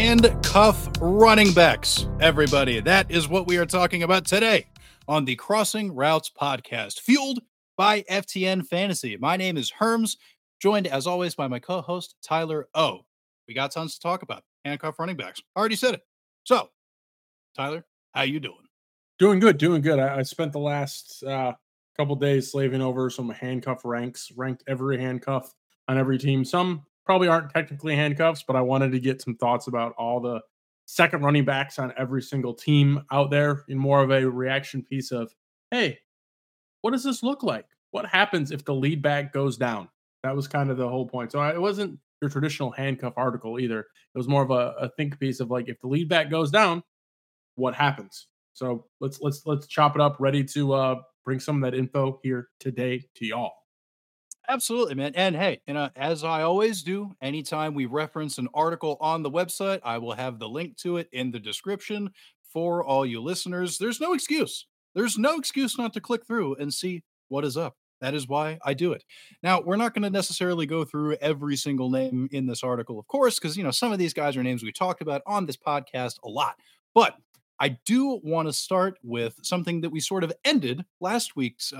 handcuff running backs, everybody. That is what we are talking about today on the Crossing Routes podcast, fueled by FTN Fantasy. My name is Herms, joined as always by my co-host Tyler O. We got tons to talk about. Handcuff running backs. Already said it. So, Tyler, how you doing? Doing good. I spent the last couple days slaving over some handcuff ranked every handcuff on every team. Some probably aren't technically handcuffs, but I wanted to get some thoughts about all the second running backs on every single team out there in more of a reaction piece of, hey, what does this look like? What happens if the lead back goes down? That was kind of the whole point. So it wasn't your traditional handcuff article either. It was more of a think piece of like, if the lead back goes down, what happens? So let's chop it up. Ready to bring some of that info here today to y'all. Absolutely, man. And hey, as I always do, anytime we reference an article on the website, I will have the link to it in the description for all you listeners. There's no excuse. There's no excuse not to click through and see what is up. That is why I do it. Now, we're not going to necessarily go through every single name in this article, of course, because, some of these guys are names we talked about on this podcast a lot. But I do want to start with something that we sort of ended last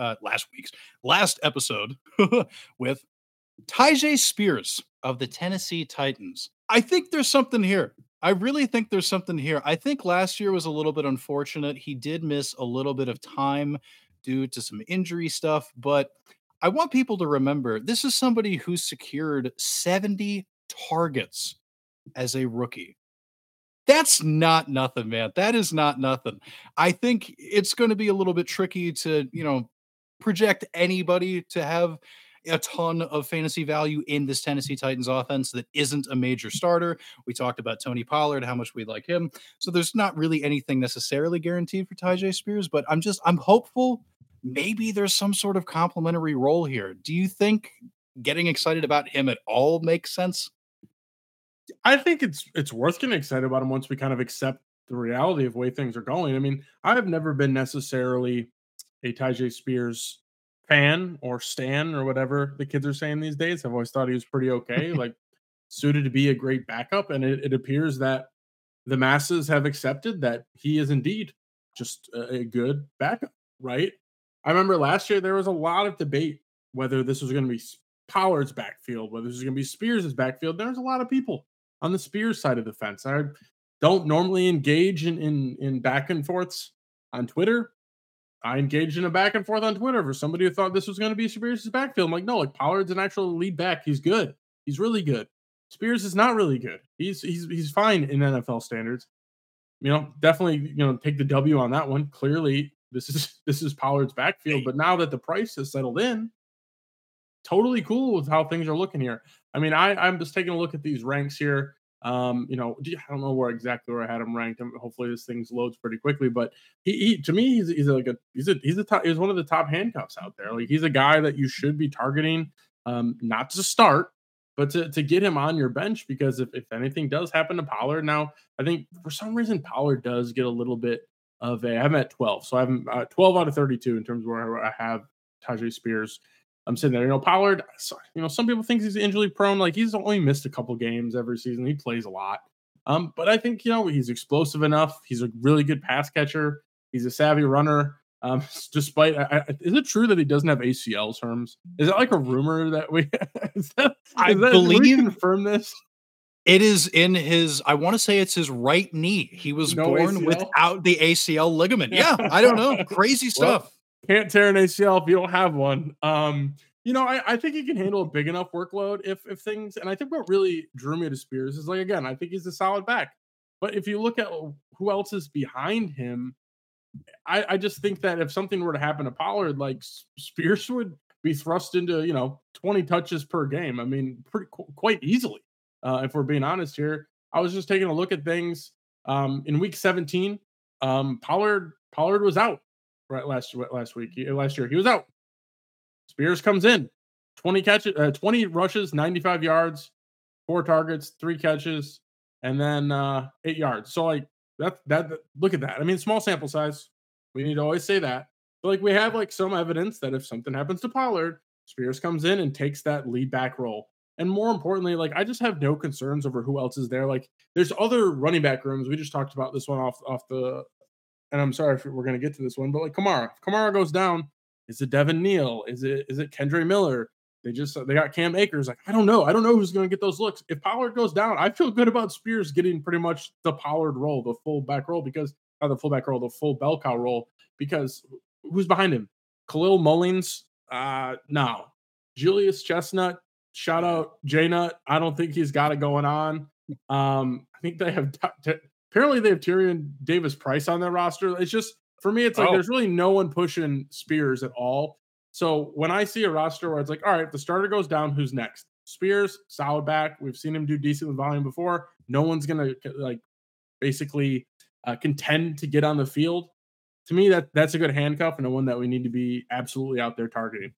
episode with Tyjae Spears of the Tennessee Titans. I think there's something here. I really think there's something here. I think last year was a little bit unfortunate. He did miss a little bit of time due to some injury stuff, but I want people to remember this is somebody who secured 70 targets as a rookie. That's not nothing, man. That is not nothing. I think it's going to be a little bit tricky to, project anybody to have a ton of fantasy value in this Tennessee Titans offense that isn't a major starter. We talked about Tony Pollard, how much we like him. So there's not really anything necessarily guaranteed for Tyjae Spears, but I'm hopeful maybe there's some sort of complementary role here. Do you think getting excited about him at all makes sense? I think it's worth getting excited about him once we kind of accept the reality of the way things are going. I mean, I have never been necessarily a Tyjae Spears fan or stan or whatever the kids are saying these days. I've always thought he was pretty okay, like suited to be a great backup. And it appears that the masses have accepted that he is indeed just a good backup, right? I remember last year there was a lot of debate whether this was going to be Pollard's backfield, whether this was going to be Spears' backfield. There's a lot of people on the Spears side of the fence. I don't normally engage in back and forths on Twitter. I engaged in a back and forth on Twitter for somebody who thought this was going to be Spears' backfield. I'm like, no, like Pollard's an actual lead back. He's good. He's really good. Spears is not really good. He's fine in NFL standards. Definitely, take the W on that one. Clearly, this is Pollard's backfield. But now that the price has settled in, totally cool with how things are looking here. I mean, I'm just taking a look at these ranks here. I don't know where I had him ranked. Hopefully this thing loads pretty quickly, but he to me, he's one of the top handcuffs out there. Like he's a guy that you should be targeting, not to start, but to get him on your bench, because if anything does happen to Pollard. Now, I think for some reason Pollard does get a little bit of I'm at 12. So I'm 12 out of 32 in terms of where I have Tyjae Spears. I'm sitting there, Pollard, some people think he's injury prone. Like he's only missed a couple games every season. He plays a lot. But I think, he's explosive enough. He's a really good pass catcher. He's a savvy runner. Despite, is it true that he doesn't have ACL terms? Is that like a rumor that we, I believe, we confirm this? It is in I want to say it's his right knee. He was born ACL? Without the ACL ligament. Yeah, I don't know. Crazy stuff. Well, can't tear an ACL if you don't have one. I think he can handle a big enough workload if things, and I think what really drew me to Spears is like, again, I think he's a solid back. But if you look at who else is behind him, I just think that if something were to happen to Pollard, like Spears would be thrust into, 20 touches per game. I mean, quite easily, if we're being honest here. I was just taking a look at things in week 17. Pollard was out. Right last year he was out. Spears comes in, 20 catches, 20 rushes, 95 yards, 4 targets, 3 catches, and then 8 yards. So like that look at that. I mean, small sample size. We need to always say that. But like we have like some evidence that if something happens to Pollard, Spears comes in and takes that lead back role. And more importantly, like I just have no concerns over who else is there. Like there's other running back rooms. We just talked about this one off the, and I'm sorry if we're going to get to this one, but like Kamara, if Kamara goes down, is it Devin Neal? Is it Kendre Miller? They got Cam Akers. Like I don't know. I don't know who's going to get those looks. If Pollard goes down, I feel good about Spears getting pretty much the Pollard role, the full back role, because not the full back role, the full bell cow role. Because who's behind him? Khalil Mullins? No. Julius Chestnut. Shout out J Nut. I don't think he's got it going on. I think they have apparently they have Tyrion Davis Price on their roster. It's just for me, it's like there's really no one pushing Spears at all. So when I see a roster where it's like, all right, if the starter goes down, who's next? Spears, solid back. We've seen him do decent with volume before. No one's gonna like basically contend to get on the field. To me, that's a good handcuff and a one that we need to be absolutely out there targeting.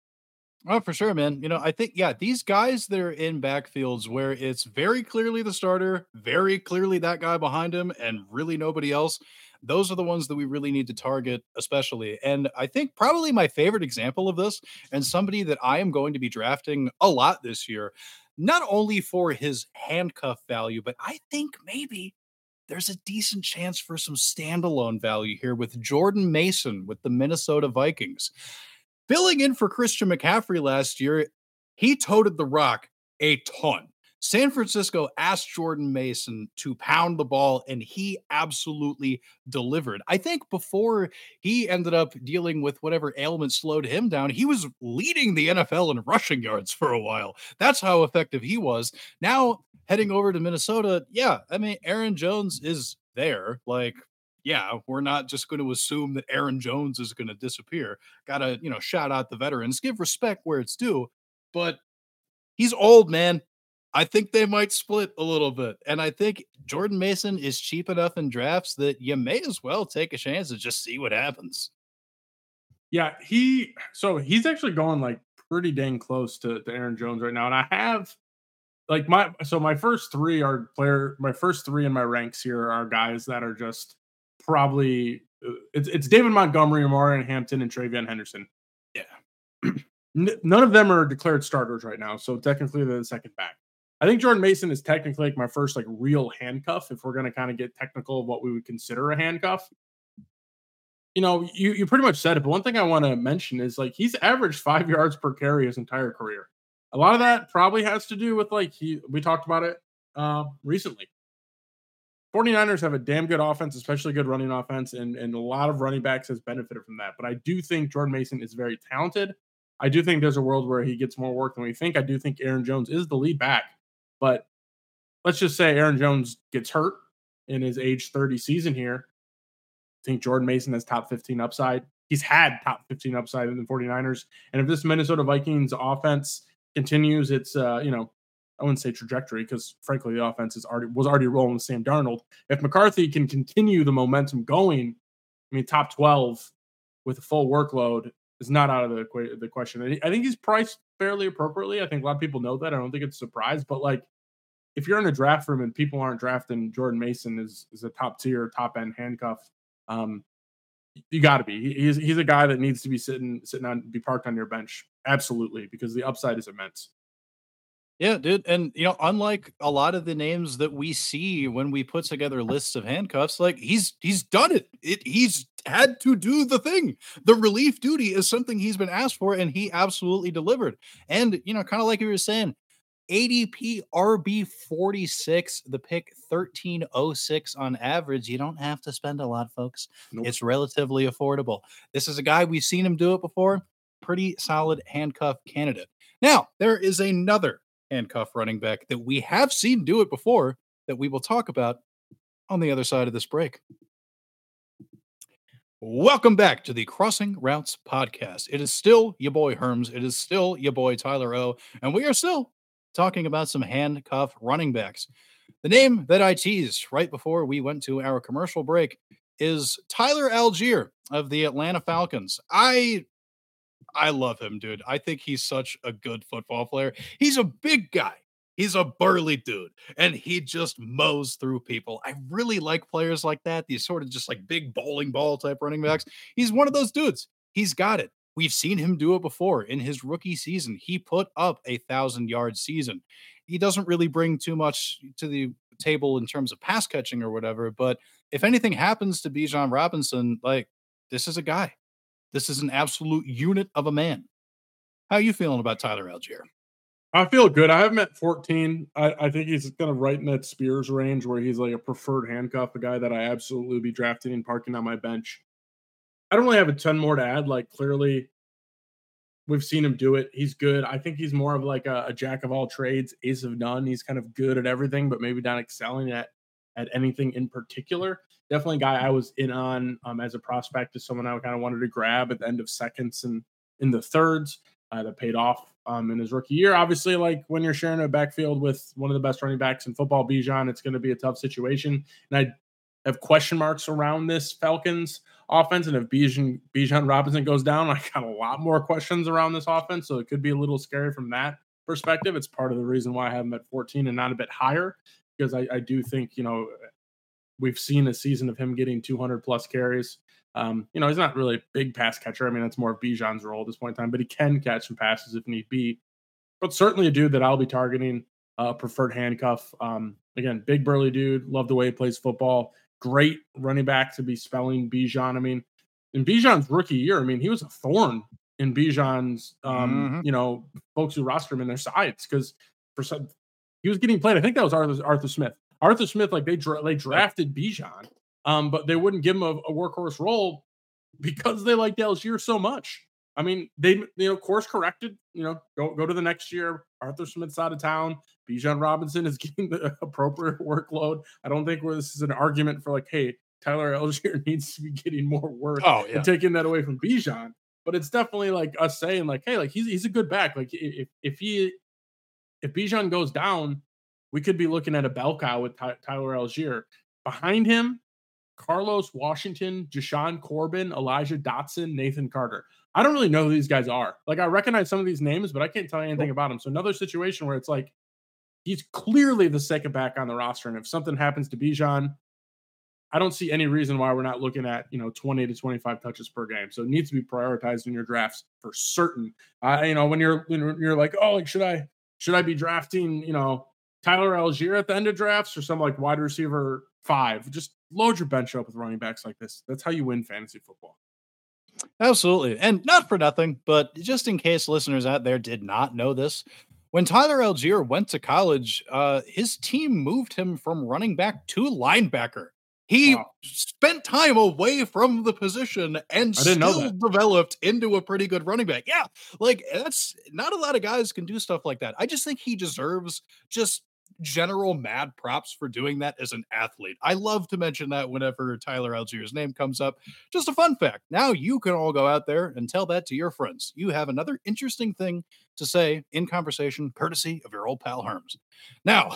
Oh, for sure, man. I think, yeah, these guys that are in backfields where it's very clearly the starter, very clearly that guy behind him, and really nobody else, those are the ones that we really need to target, especially. And I think probably my favorite example of this, and somebody that I am going to be drafting a lot this year, not only for his handcuff value, but I think maybe there's a decent chance for some standalone value here with Jordan Mason with the Minnesota Vikings. Filling in for Christian McCaffrey last year, he toted the rock a ton. San Francisco asked Jordan Mason to pound the ball, and he absolutely delivered. I think before he ended up dealing with whatever ailment slowed him down, he was leading the NFL in rushing yards for a while. That's how effective he was. Now, heading over to Minnesota, yeah, I mean, Aaron Jones is there. Like, yeah, we're not just going to assume that Aaron Jones is going to disappear. Got to, shout out the veterans, give respect where it's due. But he's old, man. I think they might split a little bit. And I think Jordan Mason is cheap enough in drafts that you may as well take a chance and just see what happens. Yeah, he's actually going like pretty dang close to Aaron Jones right now. And I have like my first three my first three in my ranks here are guys that are just probably it's David Montgomery, Marion Hampton, and TreVeyon Henderson. Yeah. None of them are declared starters right now, so technically they're the second back. I think Jordan Mason is technically like my first like real handcuff if we're going to kind of get technical of what we would consider a handcuff. You pretty much said it, but one thing I want to mention is like he's averaged 5 yards per carry his entire career. A lot of that probably has to do with like we talked about it recently. 49ers have a damn good offense, especially good running offense, and a lot of running backs has benefited from that. But I do think Jordan Mason is very talented. I do think there's a world where he gets more work than we think. I do think Aaron Jones is the lead back. But let's just say Aaron Jones gets hurt in his age 30 season here. I think Jordan Mason has top 15 upside. He's had top 15 upside in the 49ers. And if this Minnesota Vikings offense continues its, I wouldn't say trajectory because frankly, the offense was already rolling with Sam Darnold. If McCarthy can continue the momentum going, I mean, top 12 with a full workload is not out of the question. I think he's priced fairly appropriately. I think a lot of people know that. I don't think it's a surprise, but like if you're in a draft room and people aren't drafting Jordan Mason as a top tier, top end handcuff, you got to be. He's a guy that needs to be be parked on your bench. Absolutely, because the upside is immense. Yeah, dude. And unlike a lot of the names that we see when we put together lists of handcuffs, like he's done it. He's had to do the thing. The relief duty is something he's been asked for, and he absolutely delivered. And kind of like you were saying, ADP RB 46, the pick 1306 on average. You don't have to spend a lot, folks. Nope. It's relatively affordable. This is a guy we've seen him do it before. Pretty solid handcuff candidate. Now, there is another handcuff running back that we have seen do it before that we will talk about on the other side of this break. Welcome back to the Crossing Routes podcast. It is still your boy Herms. It is still your boy Tyler O. And we are still talking about some handcuff running backs. The name that I teased right before we went to our commercial break is Tyler Algier of the Atlanta Falcons. I love him, dude. I think he's such a good football player. He's a big guy. He's a burly dude, and he just mows through people. I really like players like that. These sort of just like big bowling ball type running backs. He's one of those dudes. He's got it. We've seen him do it before in his rookie season. He put up a 1,000-yard season. He doesn't really bring too much to the table in terms of pass catching or whatever, but if anything happens to Bijan Robinson, like, this is a guy. This is an absolute unit of a man. How are you feeling about Tyler Algier? I feel good. I have him at 14. I think he's kind of right in that Spears range where he's like a preferred handcuff, a guy that I absolutely would be drafting and parking on my bench. I don't really have a ton more to add. Like, clearly, we've seen him do it. He's good. I think he's more of like a jack of all trades, ace of none. He's kind of good at everything, but maybe not excelling at anything in particular. Definitely a guy I was in on as a prospect, as someone I kind of wanted to grab at the end of seconds and in the thirds. That paid off in his rookie year. Obviously, like when you're sharing a backfield with one of the best running backs in football, Bijan, it's going to be a tough situation. And I have question marks around this Falcons offense. And if Bijan Robinson goes down, I got a lot more questions around this offense. So it could be a little scary from that perspective. It's part of the reason why I have him at 14 and not a bit higher, because I do think, we've seen a season of him getting 200 plus carries. He's not really a big pass catcher. I mean, that's more of Bijan's role at this point in time, but he can catch some passes if need be. But certainly a dude that I'll be targeting, preferred handcuff. Again, big burly dude. Love the way he plays football. Great running back to be spelling Bijan. I mean, in Bijan's rookie year, I mean, he was a thorn in Bijan's, folks who roster him in their sides because for some, he was getting played. I think that was Arthur Smith. Arthur Smith, like they drafted Bijan, but they wouldn't give him a workhorse role because they liked Algier so much. I mean, they course corrected. Go to the next year. Arthur Smith's out of town. Bijan Robinson is getting the appropriate workload. I don't think this is an argument for like, hey, Tyler Algier needs to be getting more work and taking that away from Bijan. But it's definitely like us saying like, hey, like he's a good back. Like if Bijan goes down, we could be looking at a bell cow with Tyler Algier. Behind him, Carlos Washington, Jashawn Corbin, Elijah Dotson, Nathan Carter. I don't really know who these guys are. Like, I recognize some of these names, but I can't tell you anything about them. So another situation where it's like, he's clearly the second back on the roster. And if something happens to Bijan, I don't see any reason why we're not looking at, 20 to 25 touches per game. So it needs to be prioritized in your drafts for certain. When you're like, oh, like, should I be drafting, Tyler Algier at the end of drafts or some like wide receiver 5? Just load your bench up with running backs like this. That's how you win fantasy football. Absolutely. And not for nothing, but just in case listeners out there did not know this, when Tyler Algier went to college, his team moved him from running back to linebacker. He spent time away from the position and still developed into a pretty good running back. Yeah, like that's not a lot of guys can do stuff like that. I just think he deserves just general mad props for doing that as an athlete. I love to mention that whenever Tyler Algier's name comes up. Just a fun fact. Now you can all go out there and tell that to your friends. You have another interesting thing to say in conversation, courtesy of your old pal Herms. Now,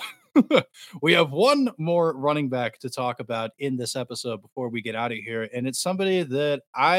we have one more running back to talk about in this episode before we get out of here, and it's somebody that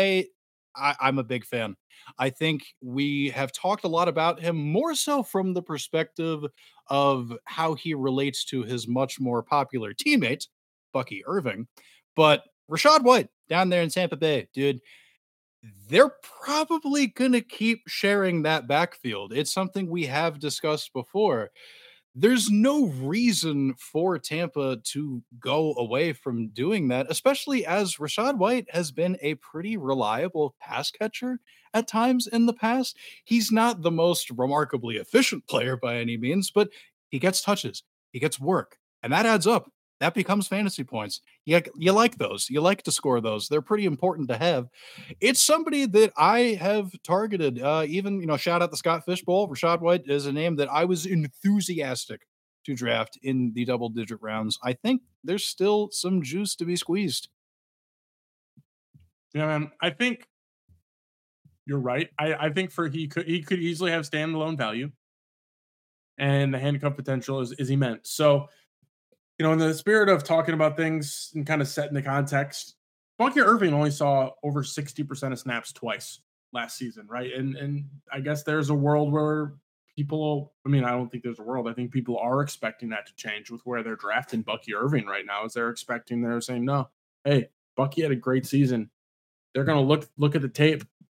I'm a big fan. I think we have talked a lot about him, more so from the perspective of how he relates to his much more popular teammate, Bucky Irving. But Rachaad White down there in Tampa Bay, dude, they're probably going to keep sharing that backfield. It's something we have discussed before. There's no reason for Tampa to go away from doing that, especially as Rachaad White has been a pretty reliable pass catcher at times in the past. He's not the most remarkably efficient player by any means, but he gets touches, he gets work, and that adds up. That becomes fantasy points. You like those. You like to score those. They're pretty important to have. It's somebody that I have targeted. Even, shout out the Scott Fish Bowl. Rachaad White is a name that I was enthusiastic to draft in the double-digit rounds. I think there's still some juice to be squeezed. Yeah, man. I think you're right. I think he could easily have standalone value, and the handcuff potential is immense. So, in the spirit of talking about things and kind of setting the context, Bucky Irving only saw over 60% of snaps twice last season, right? And I guess there's a world where I don't think there's a world. I think people are expecting that to change with where they're drafting Bucky Irving right now. They're saying, no, hey, Bucky had a great season. They're going to look at the tape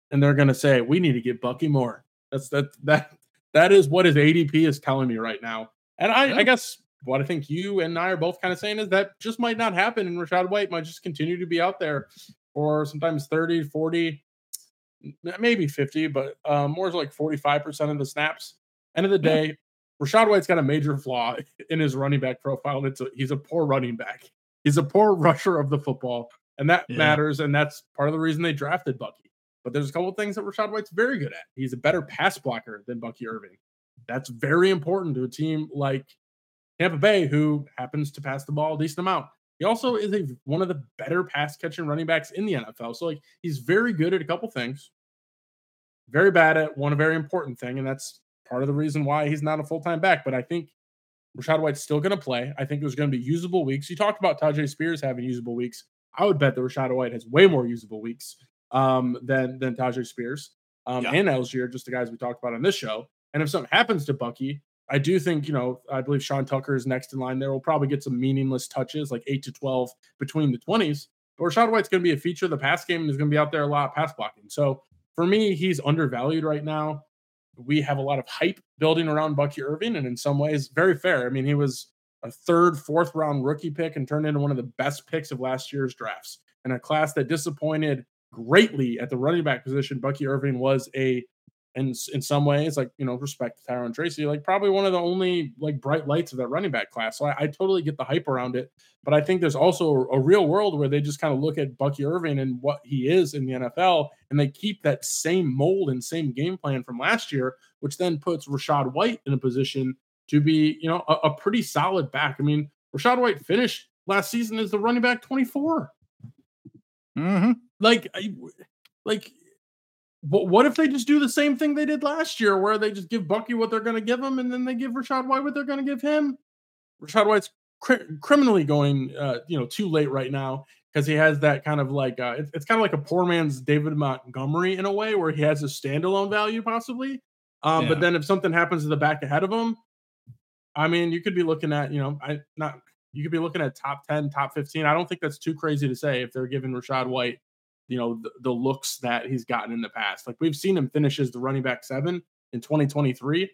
and they're going to say, we need to get Bucky more. That is what his ADP is telling me right now. And I guess what I think you and I are both kind of saying is that just might not happen, and Rachaad White might just continue to be out there for sometimes 30, 40, maybe 50, but more like 45% of the snaps. End of the day, Rachaad White's got a major flaw in his running back profile. He's a poor running back. He's a poor rusher of the football, and that matters, and that's part of the reason they drafted Bucky. But there's a couple of things that Rachaad White's very good at. He's a better pass blocker than Bucky Irving. That's very important to a team like Tampa Bay, who happens to pass the ball a decent amount. He also is one of the better pass-catching running backs in the NFL. So, he's very good at a couple things, very bad at one very important thing, and that's part of the reason why he's not a full-time back. But I think Rachaad White's still going to play. I think there's going to be usable weeks. You talked about Tyjae Spears having usable weeks. I would bet that Rachaad White has way more usable weeks than Tyjae Spears and Algier, just the guys we talked about on this show. And if something happens to Bucky, I do think, I believe Sean Tucker is next in line there. We'll probably get some meaningless touches, like 8 to 12 between the 20s. But Rachaad White's going to be a feature of the pass game and is going to be out there a lot pass blocking. So for me, he's undervalued right now. We have a lot of hype building around Bucky Irving, and in some ways, very fair. I mean, he was a 3rd, 4th round rookie pick and turned into one of the best picks of last year's drafts. In a class that disappointed greatly at the running back position, Bucky Irving was in some ways, respect to Tyrone Tracy, probably one of the only bright lights of that running back class. So I totally get the hype around it. But I think there's also a real world where they just kind of look at Bucky Irving and what he is in the NFL, and they keep that same mold and same game plan from last year, which then puts Rachaad White in a position to be, a pretty solid back. I mean, Rachaad White finished last season as the running back 24. Mm-hmm. But what if they just do the same thing they did last year, where they just give Bucky what they're going to give him, and then they give Rachaad White what they're going to give him? Rachaad White's criminally going, too late right now, because he has that kind of it's kind of like a poor man's David Montgomery in a way, where he has a standalone value possibly. But then if something happens to the back ahead of him, I mean, you could be looking at, you could be looking at top 10, top 15. I don't think that's too crazy to say if they're giving Rachaad White, the looks that he's gotten in the past. We've seen him finish as the running back 7 in 2023.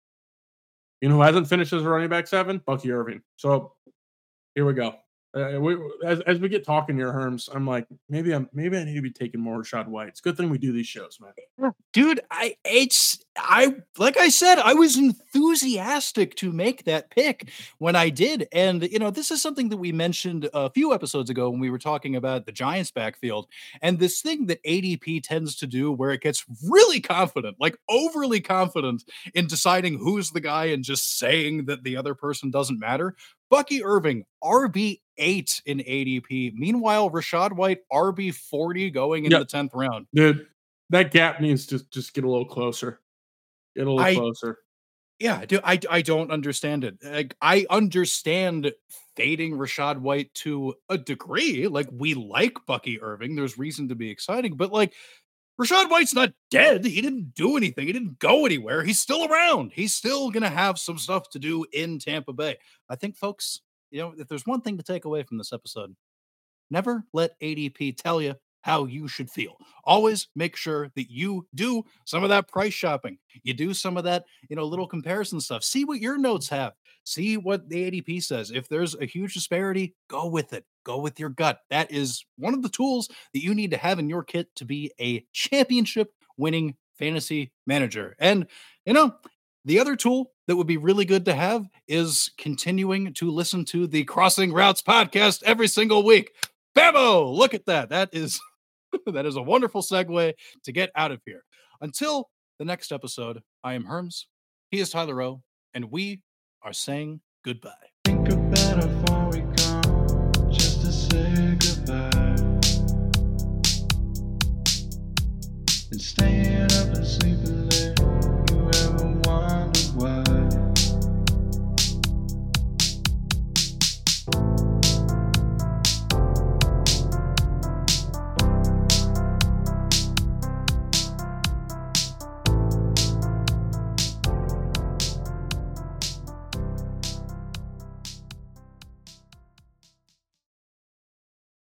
Who hasn't finished as a running back 7? Bucky Irving. So here we go. As we get talking here, Herms, I'm like, maybe I need to be taking more Rachaad White. It's a good thing we do these shows, man. Dude, I like I said, I was enthusiastic to make that pick when I did. And, this is something that we mentioned a few episodes ago when we were talking about the Giants backfield. And this thing that ADP tends to do where it gets really confident, overly confident in deciding who's the guy and just saying that the other person doesn't matter. Bucky Irving, RB8 in ADP. Meanwhile, Rachaad White, RB40 going into the 10th round. Dude, that gap needs to just get a little closer. Get a little closer. Yeah, dude, I don't understand it. I understand fading Rachaad White to a degree. We like Bucky Irving. There's reason to be exciting. But, Rachaad White's not dead. He didn't do anything. He didn't go anywhere. He's still around. He's still going to have some stuff to do in Tampa Bay. I think, folks, if there's one thing to take away from this episode, never let ADP tell you how you should feel. Always make sure that you do some of that price shopping. You do some of that, little comparison stuff. See what your notes have. See what the ADP says. If there's a huge disparity, go with it. Go with your gut. That is one of the tools that you need to have in your kit to be a championship winning fantasy manager. And, the other tool that would be really good to have is continuing to listen to the Crossing Routes podcast every single week. Bammo! Look at that. That is a wonderful segue to get out of here. Until the next episode, I am Herms. He is Tyler Rowe, and we are saying goodbye. Think about how far we come just to say goodbye. And staying up and sleeping late.